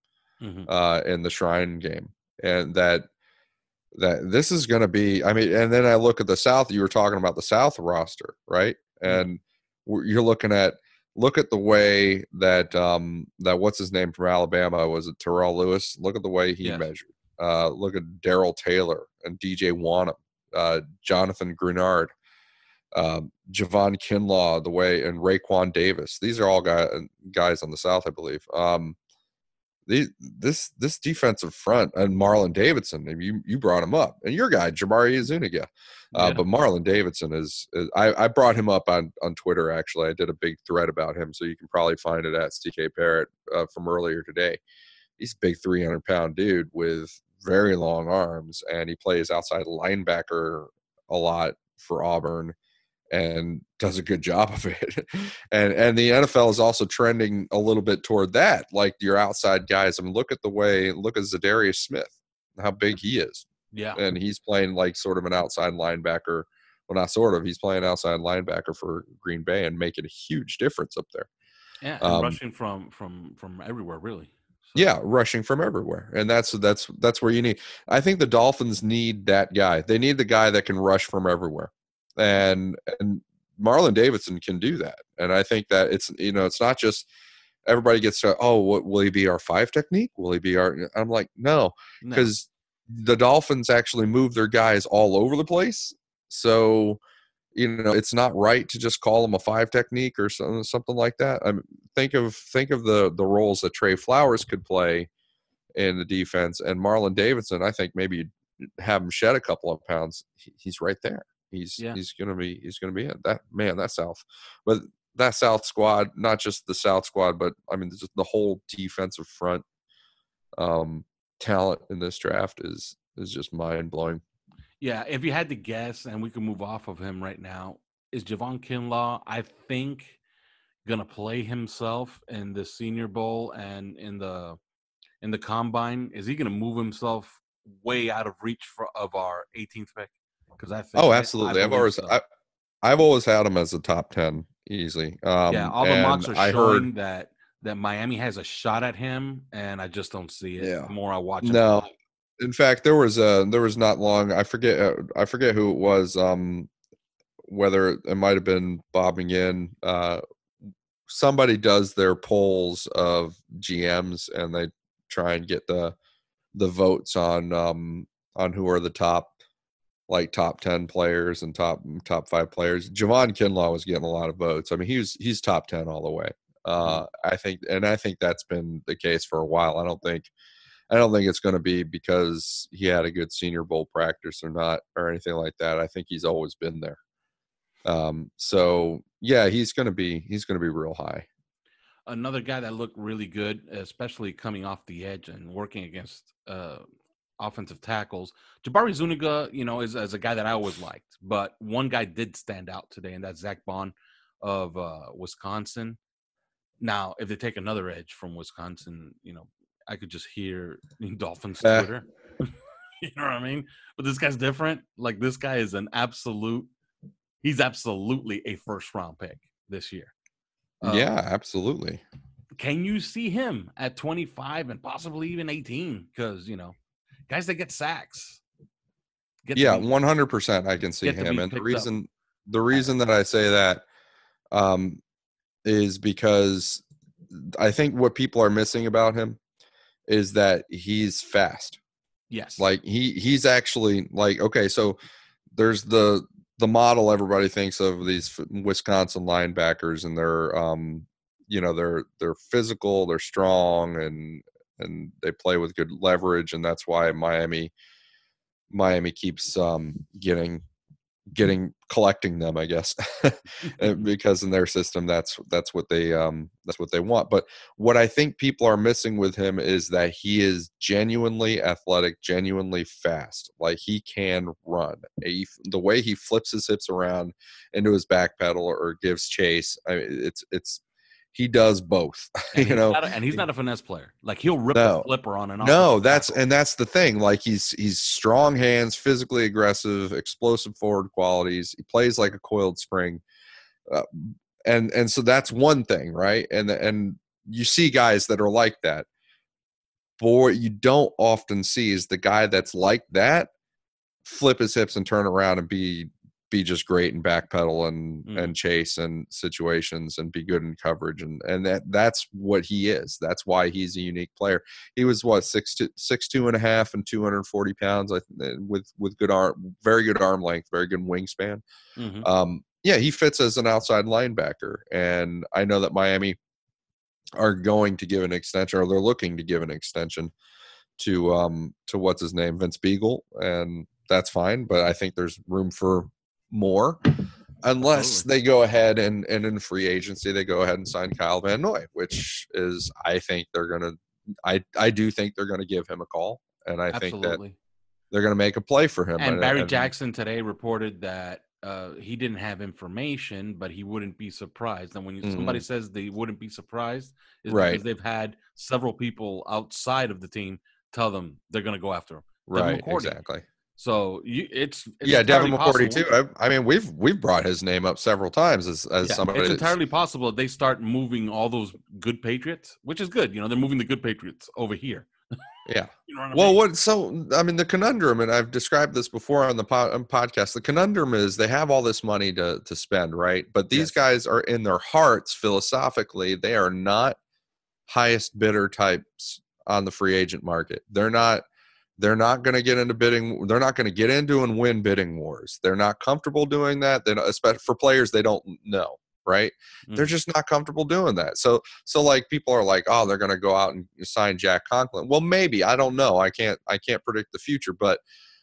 mm-hmm. uh, in the Shrine game, and that that this is going to be. I mean, and then I look at the South. You were talking about the South roster, right? And mm-hmm. you're looking at look at the way that um, that what's his name from Alabama, was it Terrell Lewis? Look at the way he yes. measured. Uh, look at Darrell Taylor and D J Wanham, uh, Jonathan Greenard, um, Javon Kinlaw, the way, and Raekwon Davis. These are all guy, guys on the South, I believe. Um, these, this this defensive front, and Marlon Davidson, you you brought him up, and your guy Jabari Zuniga, uh, yeah. but Marlon Davidson is, is I, I brought him up on on Twitter. Actually, I did a big thread about him, so you can probably find it at C K Parrott uh, from earlier today. He's a big three hundred pound dude with very long arms, and he plays outside linebacker a lot for Auburn and does a good job of it. and and the N F L is also trending a little bit toward that, like your outside guys. I mean, look at the way, look at Zadarius Smith, how big he is. Yeah. And he's playing like sort of an outside linebacker. Well, not sort of, he's playing outside linebacker for Green Bay and making a huge difference up there. Yeah, and um, rushing from from from everywhere, really. So. Yeah, rushing from everywhere, and that's that's that's where you need. I think the Dolphins need that guy. They need the guy that can rush from everywhere, and and Marlon Davidson can do that. And I think that it's you know it's not just everybody gets to oh what will he be our five technique? Will he be our? I'm like no, because no. the Dolphins actually move their guys all over the place, so. You know, it's not right to just call them a five technique or something, something like that. I mean, think of think of the the roles that Trey Flowers could play in the defense, and Marlon Davidson. I think maybe have him shed a couple of pounds. He, he's right there. He's yeah. he's gonna be he's gonna be in that man. That South, but that South squad, not just the South squad, but I mean just the whole defensive front um, talent in this draft is is just mind blowing. Yeah, if you had to guess, and we can move off of him right now, is Javon Kinlaw, I think, going to play himself in the Senior Bowl and in the in the Combine? Is he going to move himself way out of reach for, of our eighteenth pick? Because I think oh, absolutely. I, I I've always so. I, I've always had him as a top ten easily. Um, yeah, all the mocks are I showing heard, that that Miami has a shot at him, and I just don't see it. Yeah. The more I watch him, no. Play. In fact, there was a there was not long. I forget. Uh, I forget who it was. Um, whether it might have been Bob McGinn. Uh, somebody does their polls of G Ms, and they try and get the the votes on um, on who are the top like top ten players and top top five players. Javon Kinlaw was getting a lot of votes. I mean, he was he's top ten all the way. Uh, I think, and I think that's been the case for a while. I don't think. I don't think it's going to be because he had a good Senior Bowl practice or not or anything like that. I think he's always been there. Um, so yeah, he's going to be he's going to be real high. Another guy that looked really good, especially coming off the edge and working against uh, offensive tackles. Jabari Zuniga, you know, is, is a guy that I always liked, but one guy did stand out today, and that's Zach Bond of uh, Wisconsin. Now, if they take another edge from Wisconsin, you know, I could just hear Dolphins Twitter. Uh, you know what I mean? But this guy's different. Like, this guy is an absolute – he's absolutely a first-round pick this year. Um, yeah, absolutely. Can you see him at twenty-five and possibly even eighteen? Because, you know, guys that get sacks. Get yeah, be, one hundred percent I can see him. And the reason up. the reason that I say that um, is because I think what people are missing about him is that he's fast. Yes. Like he he's actually like, okay, so there's the the model everybody thinks of these Wisconsin linebackers, and they're um you know, they're they're physical, they're strong, and and they play with good leverage, and that's why Miami Miami keeps um getting getting collecting them, I guess, because in their system that's that's what they um that's what they want. But what I think people are missing with him is that he is genuinely athletic, genuinely fast. Like, he can run. He, the way he flips his hips around into his back pedal or gives chase, I mean, it's it's he does both. And you know, a, and he's not a finesse player. Like, he'll rip no, the flipper on and off. No, that's and that's the thing. Like, he's he's strong hands, physically aggressive, explosive forward qualities. He plays like a coiled spring, uh, and and so that's one thing, right? And and you see guys that are like that. boy, you don't often see is the guy that's like that flip his hips and turn around and be be just great and backpedal and Mm. and chase and situations and be good in coverage and and that that's what he is. That's why he's a unique player. He was what six two, six two and a half and two hundred forty pounds, I th- with with good arm, very good arm length, very good wingspan. Mm-hmm. Um, yeah, he fits as an outside linebacker, and I know that Miami are going to give an extension, or they're looking to give an extension to um to what's his name, Vince Beagle, and that's fine. But I think there's room for more, unless Absolutely. they go ahead and and in free agency they go ahead and sign Kyle Van Noy, which is I think they're gonna. I I do think they're gonna give him a call, and I think that Absolutely. they're gonna make a play for him. And Barry and, Jackson today reported that uh, he didn't have information, but he wouldn't be surprised. And when you, Mhm. somebody says they wouldn't be surprised, is Right. because they've had several people outside of the team tell them they're going to go after him. Right, McCourty. exactly. So you, it's, it's Yeah, Devin entirely McCourty too. possible- I, I mean, we've we've brought his name up several times as as Yeah, somebody it's that's entirely possible that they start moving all those good Patriots, which is good. You know, they're moving the good Patriots over here. yeah. You know what I Well, mean? what? So, I mean, the conundrum, and I've described this before on the po- on podcast. The conundrum is they have all this money to to spend, right? But these Yes. guys are in their hearts, philosophically, they are not highest bidder types on the free agent market. They're not. They're not going to get into bidding. They're not going to get into and win bidding wars. They're not comfortable doing that. They don't, especially for players they don't know, right? They're Mhm. just not comfortable doing that. So, so like people are like, oh, they're going to go out and sign Jack Conklin. Well, maybe, I don't know. I can't, I can't predict the future, but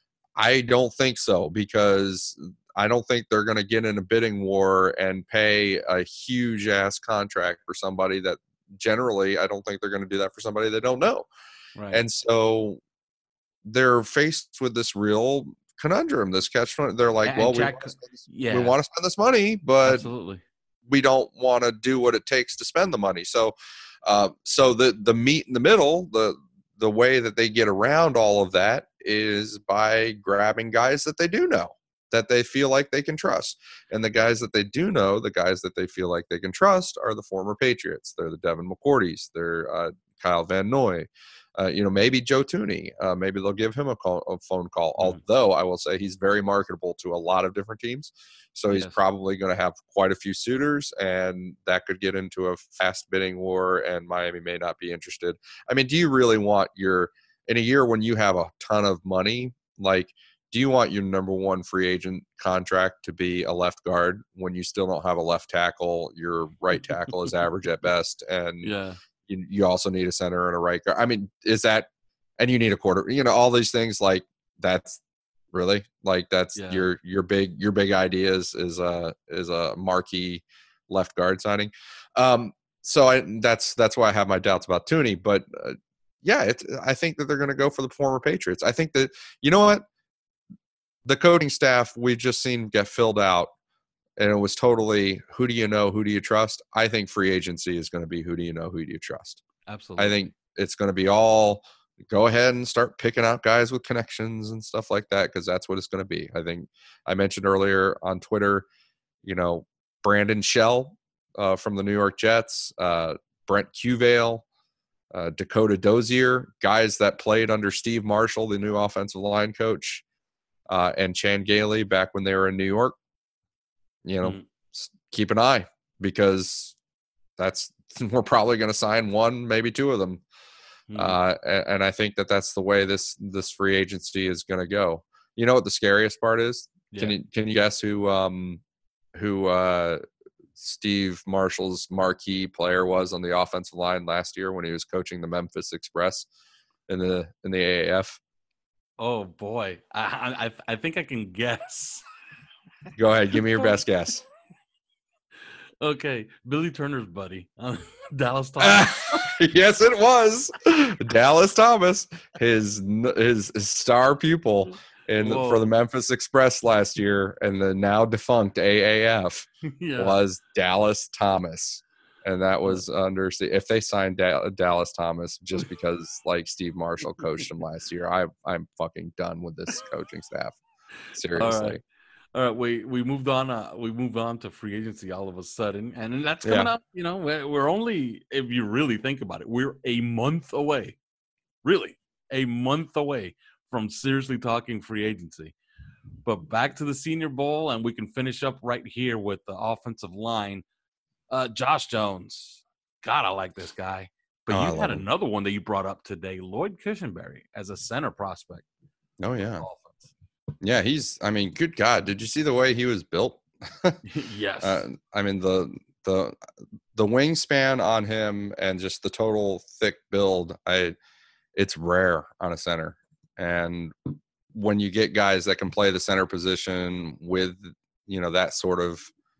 I don't think so, because I don't think they're going to get in a bidding war and pay a huge ass contract for somebody that generally, I don't think they're going to do that for somebody they don't know. Right. And so they're faced with this real conundrum, this catch. They're like, And well, we Jack- want to spend this, yeah. we want to spend this money, but Absolutely. we don't want to do what it takes to spend the money. So, uh, so the the meat in the middle, the the way that they get around all of that is by grabbing guys that they do know, that they feel like they can trust. And the guys that they do know, the guys that they feel like they can trust, are the former Patriots. They're the Devin McCourtys. They're uh, Kyle Van Noy. Uh, you know, maybe Joe Thuney. Uh, maybe they'll give him a, call, a phone call. Mhm. Although I will say he's very marketable to a lot of different teams, so he's Yes. probably going to have quite a few suitors, and that could get into a fast bidding war. And Miami may not be interested. I mean, do you really want your in a year when you have a ton of money? Like, do you want your number one free agent contract to be a left guard when you still don't have a left tackle? Your right tackle is average at best, and Yeah. you, you also need a center and a right guard. I mean, is that, and you need a quarter, you know, all these things, like that's really like, that's Yeah. your, your big, your big idea is, is a, is a marquee left guard signing. Um, so I, that's, that's why I have my doubts about Thuney, but uh, yeah, it's, I think that they're going to go for the former Patriots. I think that, you know what, the coaching staff we've just seen get filled out, and it was totally, who do you know, who do you trust? I think free agency is going to be, who do you know, who do you trust? Absolutely. I think it's going to be all, go ahead and start picking out guys with connections and stuff like that, because that's what it's going to be. I think I mentioned earlier on Twitter, you know, Brandon Shell uh, from the New York Jets, uh, Brent Cuvale, uh, Dakota Dozier, guys that played under Steve Marshall, the new offensive line coach, uh, and Chan Gailey back when they were in New York. You know, Mhm. s- keep an eye, because that's we're probably going to sign one, maybe two of them. Mhm. Uh, and, and I think that that's the way this this free agency is going to go. You know what the scariest part is? Can Yeah. you can you guess who um who uh, Steve Marshall's marquee player was on the offensive line last year when he was coaching the Memphis Express in the in the A A F? Oh boy, I, I I think I can guess. Go ahead, give me your best guess. Okay, Billy Turner's buddy, uh, Dallas Thomas. Yes, it was Dallas Thomas, his his, his star pupil in the, for the Whoa. Memphis Express last year, and the now defunct A A F Yeah. was Dallas Thomas, and that was under. If they signed da- Dallas Thomas just because like Steve Marshall coached him last year, I I'm fucking done with this coaching staff. Seriously. All right. All right, we we moved on. Uh, we moved on to free agency all of a sudden, and then that's coming Yeah. up. You know, we're, we're only, if you really think about it, we're a month away really a month away from seriously talking free agency. But back to the Senior Bowl, and we can finish up right here with the offensive line. Uh, Josh Jones. God, I like this guy. But Oh, I you had love him. another one that you brought up today, Lloyd Cushenberry, as a center prospect. Oh yeah, Offense. yeah. He's. I mean, good God, did you see the way he was built? Yes. Uh, I mean the the the wingspan on him and just the total thick build. I. It's rare on a center, and when you get guys that can play the center position with, you know, that sort of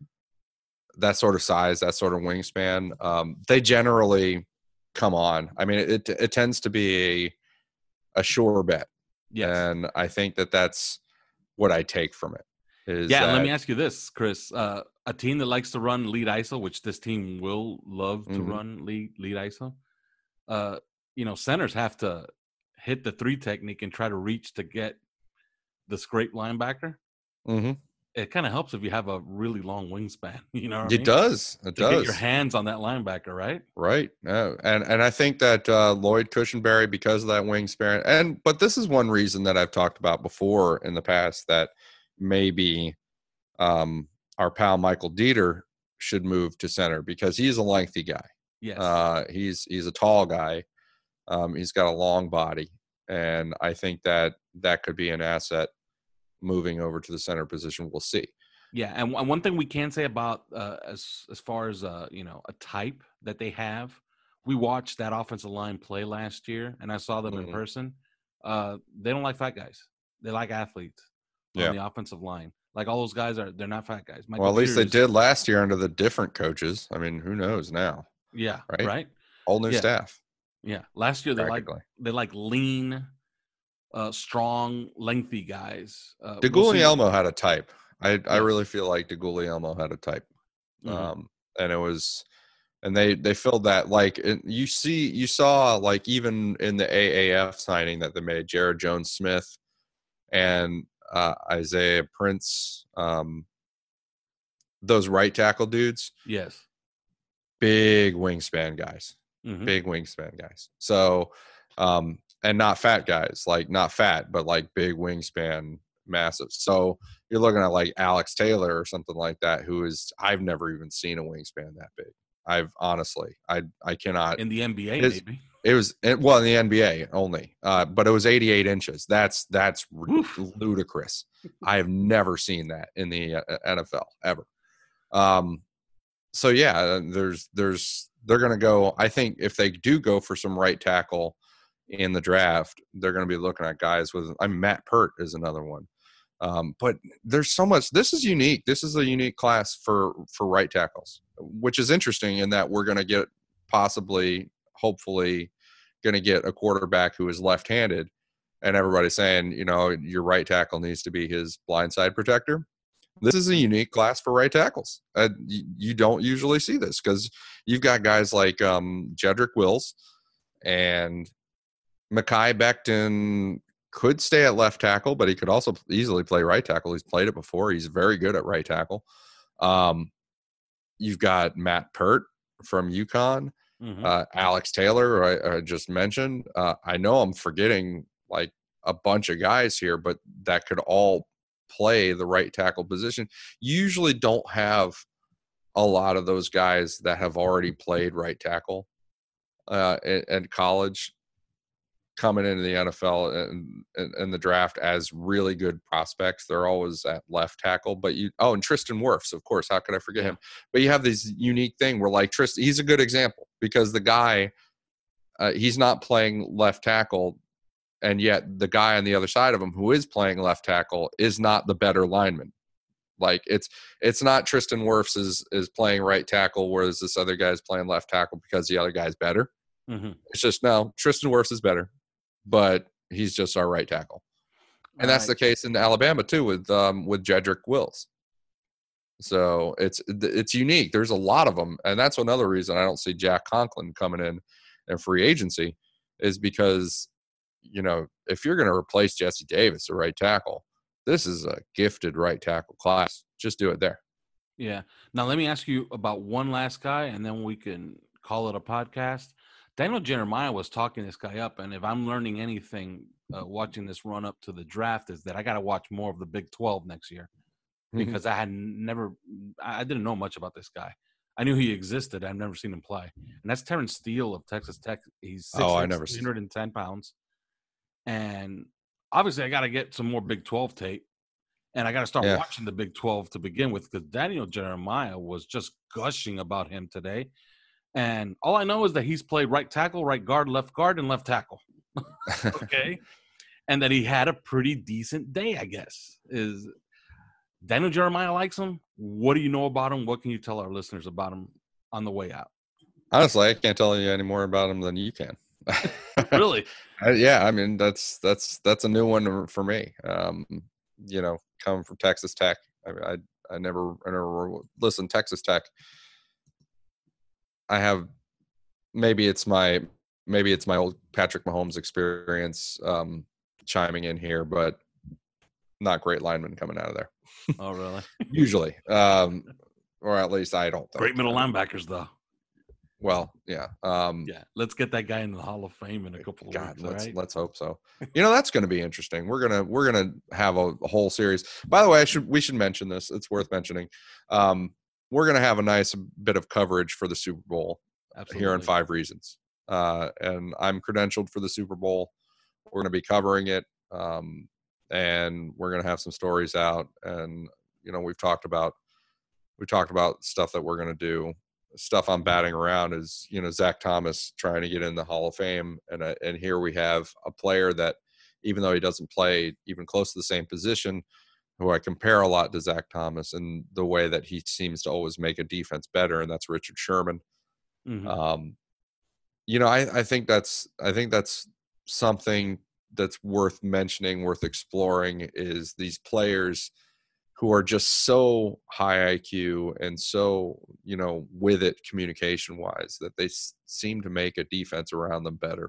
that sort of size, that sort of wingspan, um, they generally come on. I mean, it it tends to be a a sure bet, Yes. and I think that that's what I take from it. Is Yeah, and let that- me ask you this, Chris. Uh, a team that likes to run lead I S O, which this team will love to Mhm. run lead lead I S O, uh, you know, centers have to hit the three technique and try to reach to get the scrape linebacker. Mhm. It kind of helps if you have a really long wingspan. You know what I It mean? does. It To does. get your hands on that linebacker, right? Right. No. And and I think that uh, Lloyd Cushenberry, because of that wingspan, and but this is one reason that I've talked about before in the past that maybe um, our pal Michael Dieter should move to center because he's a lengthy guy. Yes. Uh, he's he's a tall guy. Um, he's got a long body, and I think that that could be an asset moving over to the center position. We'll see. Yeah, and one one thing we can say about uh, as as far as uh, you know, a type that they have, we watched that offensive line play last year, and I saw them in Mhm. person. Uh, they don't like fat guys; they like athletes Yeah. on the offensive line. Like all those guys are, they're not fat guys. Michael Well, at least they Peters- did last year under the different coaches. I mean, who knows now? Yeah, Right? right. Whole new Yeah. staff. Yeah, last year they like Practically. they like lean, uh, strong, lengthy guys. Uh, we'll see DeGuglielmo what- had a type. I I Yes. really feel like DeGuglielmo had a type, Mhm. um, and it was, and they they filled that like it, you see you saw like even in the A A F signing that they made, Jared Jones-Smith and uh, Isaiah Prince, um, those right tackle dudes, Yes. big wingspan guys. Mhm. Big wingspan guys. So, um, and not fat guys, like not fat, but like big wingspan, massive. So you're looking at like Alex Taylor or something like that, who is, I've never even seen a wingspan that big. I've honestly, I, I cannot. In the N B A, His- maybe. It was, it, well, in the N B A only, uh, but it was eighty-eight inches. That's, that's Woof. ludicrous. I have never seen that in the uh, N F L ever. Um, so yeah, there's, there's, they're going to go, I think if they do go for some right tackle in the draft, they're going to be looking at guys with, I mean, Matt Pert is another one. Um, but there's so much, this is unique. This is a unique class for, for right tackles, which is interesting in that we're going to get possibly, hopefully going to get a quarterback who is left-handed, and everybody's saying, you know, your right tackle needs to be his blindside protector. This is a unique class for right tackles. Uh, you, you don't usually see this because you've got guys like um, Jedrick Wills and Mekhi Becton could stay at left tackle, but he could also easily play right tackle. He's played it before. He's very good at right tackle. Um, you've got Matt Pert from UConn, Mhm. uh, Alex Taylor, I, I just mentioned. Uh, I know I'm forgetting like a bunch of guys here, but that could all play the right tackle position. You usually don't have a lot of those guys that have already played right tackle uh, at, at college coming into the N F L and, and, and the draft as really good prospects. They're always at left tackle, but you, oh, and Tristan Wirfs, of course, how could I forget him? But you have this unique thing where like Tristan, he's a good example because the guy, uh, he's not playing left tackle. And yet the guy on the other side of him who is playing left tackle is not the better lineman. Like it's, it's not Tristan Wirfs is, is playing right tackle, whereas this other guy is playing left tackle because the other guy's better. Mhm. It's just, no, Tristan Wirfs is better, but he's just our right tackle. And that's the Alright. case in Alabama too with um, with Jedrick Wills. So it's it's unique. There's a lot of them, and that's another reason I don't see Jack Conklin coming in in free agency is because, you know, if you're going to replace Jesse Davis, the right tackle, this is a gifted right tackle class. Just do it there. Yeah. Now let me ask you about one last guy, and then we can call it a podcast. Daniel Jeremiah was talking this guy up, and if I'm learning anything uh, watching this run up to the draft, is that I got to watch more of the Big twelve next year because mm-hmm. I had never, I didn't know much about this guy. I knew he existed. I've never seen him play, and that's Terrence Steele of Texas Tech. He's six oh, I never three hundred ten pounds, and obviously I got to get some more Big twelve tape, and I got to start yeah. watching the Big twelve to begin with because Daniel Jeremiah was just gushing about him today. And all I know is that he's played right tackle, right guard, left guard, and left tackle. Okay. And that he had a pretty decent day, I guess. Is Daniel Jeremiah likes him? What do you know about him? What can you tell our listeners about him on the way out? Honestly, I can't tell you any more about him than you can. Really? I, yeah, I mean, that's that's that's a new one for me. Um, you know, coming from Texas Tech. I mean, I I never I never listen, Texas Tech. I have maybe it's my maybe it's my old Patrick Mahomes experience um, chiming in here, but not great linemen coming out of there. Oh, really? Usually, um, or at least I don't think. Great middle linebackers, though. Well, yeah, um, yeah. Let's get that guy in the Hall of Fame in a couple of God, weeks. let's right? let's hope so. You know, that's going to be interesting. We're gonna we're gonna have a, a whole series. By the way, I should we should mention this. It's worth mentioning. Um, We're going to have a nice bit of coverage for the Super Bowl Absolutely. Here on Five Reasons. Uh, and I'm credentialed for the Super Bowl. We're going to be covering it. Um, and we're going to have some stories out. And, you know, we've talked about, we talked about stuff that we're going to do. Stuff I'm batting around is, you know, Zach Thomas trying to get in the Hall of Fame. And, uh, and here we have a player that, even though he doesn't play even close to the same position, who I compare a lot to Zach Thomas and the way that he seems to always make a defense better, and that's Richard Sherman. Mm-hmm. Um, you know, I, I think that's I think that's something that's worth mentioning, worth exploring, is these players who are just so high I Q and so, you know, with it communication-wise that they s- seem to make a defense around them better.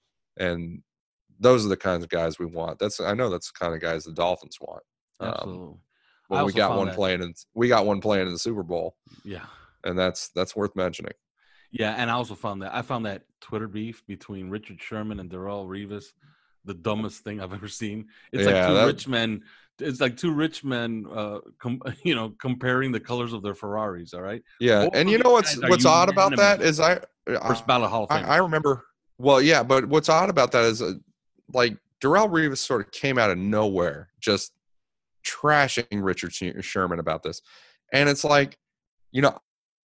And those are the kinds of guys we want. That's I know that's the kind of guys the Dolphins want. Absolutely. Um, well, we got one that. playing in we got one playing in the Super Bowl. Yeah, and that's that's worth mentioning. Yeah, and I also found that I found that Twitter beef between Richard Sherman and Darrelle Revis the dumbest thing I've ever seen. It's yeah, like two that... rich men. It's like two rich men, uh, com- you know, comparing the colors of their Ferraris. All right. Yeah, Both and you know what's what's odd about that is I first ballot Hall of Fame. I, I remember. Well, yeah, but what's odd about that is uh, like Darrelle Revis sort of came out of nowhere, just trashing Richard Sherman about this. And it's like, you know,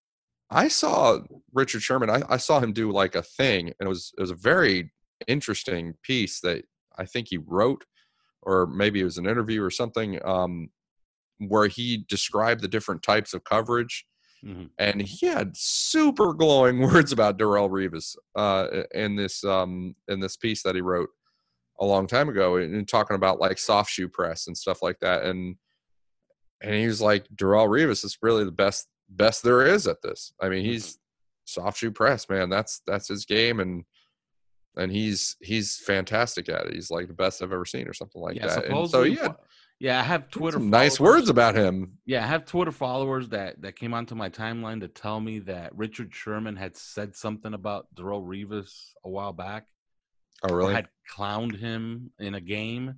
I saw Richard Sherman, I, I saw him do like a thing, and it was it was a very interesting piece that I think he wrote, or maybe it was an interview or something, um, where he described the different types of coverage. Mm-hmm. And he had super glowing words about Darrelle Revis uh, in this um, in this piece that he wrote a long time ago, and talking about like soft shoe press and stuff like that. And and he was like, Darrelle Revis is really the best best there is at this. I mean, he's soft shoe press, man. That's that's his game, and and he's he's fantastic at it. He's like the best I've ever seen, or something like yeah, that. And so yeah, yeah, I have Twitter some nice words about him. Yeah, I have Twitter followers that that came onto my timeline to tell me that Richard Sherman had said something about Darrelle Revis a while back. Oh, really? Or had clowned him in a game,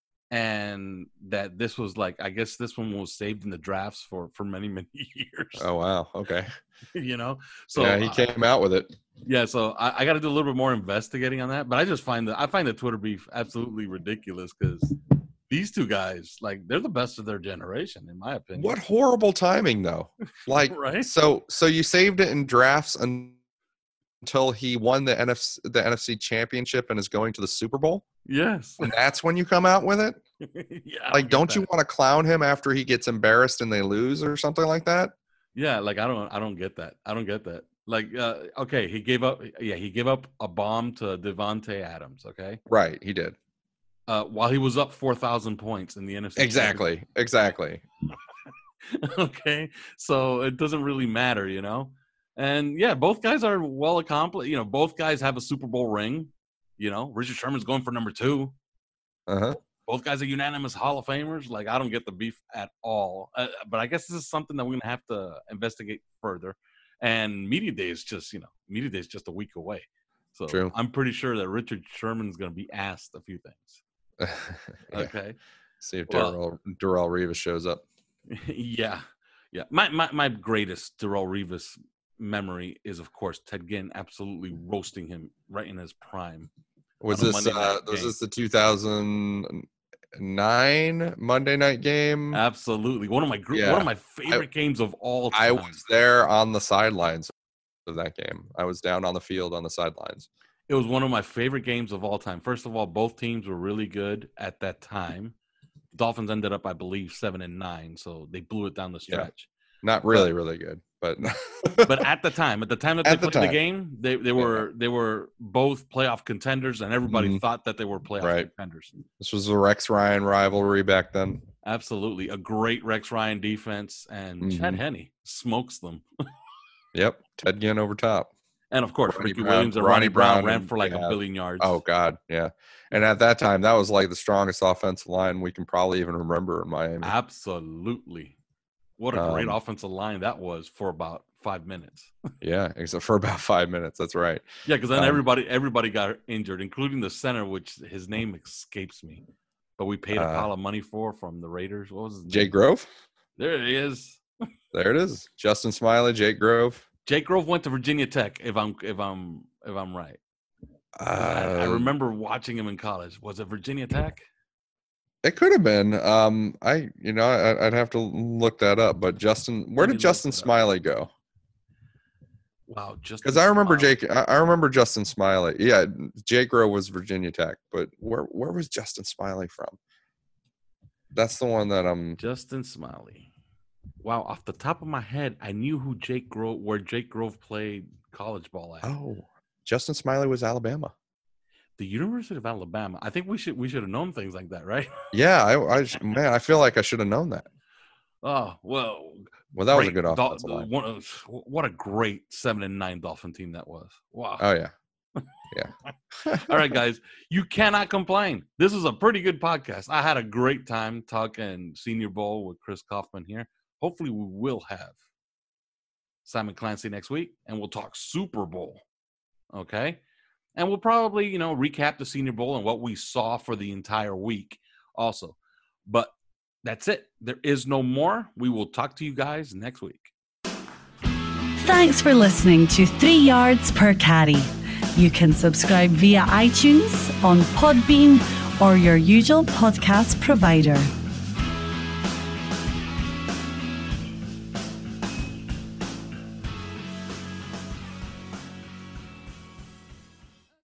and that this was like, I guess this one was saved in the drafts for for many many years. Oh wow, okay. You know, so yeah, he came uh, out with it. Yeah, so I, I got to do a little bit more investigating on that, but I just find that I find the Twitter beef absolutely ridiculous because these two guys, like, they're the best of their generation, in my opinion. What horrible timing, though! Like, right? So, so you saved it in drafts until he won the N F C, the N F C Championship and is going to the Super Bowl. Yes, and that's when you come out with it. Yeah, like, don't that. You want to clown him after he gets embarrassed and they lose or something like that? Yeah, like I don't, I don't get that. I don't get that. Like, uh, okay, he gave up. Yeah, he gave up a bomb to Devontae Adams. Okay, right, he did. Uh, while he was up four thousand points in the N F C. Exactly, exactly. Okay, so it doesn't really matter, you know. And yeah, both guys are well accomplished. You know, both guys have a Super Bowl ring. You know, Richard Sherman's going for number two. Uh huh. Both guys are unanimous Hall of Famers. Like, I don't get the beef at all. Uh, but I guess this is something that we're gonna have to investigate further. And Media Day is just, you know, Media Day is just a week away. So True. I'm pretty sure that Richard Sherman's going to be asked a few things. Yeah. Okay. See if Well- Darrell Darrell Rivas shows up. yeah. Yeah. My, my, my greatest Darrell Rivas memory is, of course, Ted Ginn absolutely roasting him right in his prime. Was on a this Monday uh, night was game. this the two thousand nine Monday night game? Absolutely. One of my gr- Yeah. one of my favorite games of all time. I was there on the sidelines of that game. I was down on the field on the sidelines. It was one of my favorite games of all time. First of all, both teams were really good at that time. Dolphins ended up, I believe, seven and nine, so they blew it down the Yeah. stretch. Not really, really good, but But at the time, at the time that they At the played the time. game, they, they were they were both playoff contenders, and everybody Mhm. thought that they were playoff Right. contenders. this was the Rex Ryan rivalry back then. Absolutely, a great Rex Ryan defense, and Chad Mhm. Henne smokes them. Yep, Ted Ginn over top. And of course, Ronnie Ricky Brown- Williams and Ronnie Ronnie Brown, Brown ran and- for like yeah. a billion yards. Oh God, yeah. And at that time, that was like the strongest offensive line we can probably even remember in Miami. Absolutely. What a great Um, offensive line that was for about five minutes. Yeah, except for about five minutes. That's right. Yeah, because then Um, everybody everybody got injured, including the center, which his name escapes me. But we paid a Uh, pile of money for from the Raiders. What was his Jake name? Grove. There it is. There it is. Justin Smiley, Jake Grove. Jake Grove went to Virginia Tech, if I'm if I'm if I'm right. I, I Uh, remember watching him in college. Was it Virginia Tech? It could have been. Um, I, you know, I, I'd have to look that up. But Justin, where Maybe did look Justin that up. Smiley go? Wow, just Because I remember Jake. I I remember Justin Smiley. Yeah, Jake Grove was Virginia Tech, but where where was Justin Smiley from? That's the one that I'm. Justin Smiley. Wow, off the top of my head, I knew who Jake Grove, where Jake Grove played college ball at. Oh, Justin Smiley was Alabama. The University of Alabama. I think we should we should have known things like that, right? Yeah, I, I sh- man, I feel like I should have known that. Oh well, Well, that was a great good Dol- offensive line. one of- what a great seven and nine Dolphin team that was. Wow. Oh yeah, All right, guys, you cannot complain. This is a pretty good podcast. I had a great time talking Senior Bowl with Chris Kaufman here. Hopefully, we will have Simon Clancy next week, and we'll talk Super Bowl. Okay, and we'll probably, you know, recap the Senior Bowl and what we saw for the entire week, also. But that's it. There is no more. We will talk to you guys next week. Thanks for listening to Three Yards Per Carry. You can subscribe via iTunes, on Podbean, or your usual podcast provider.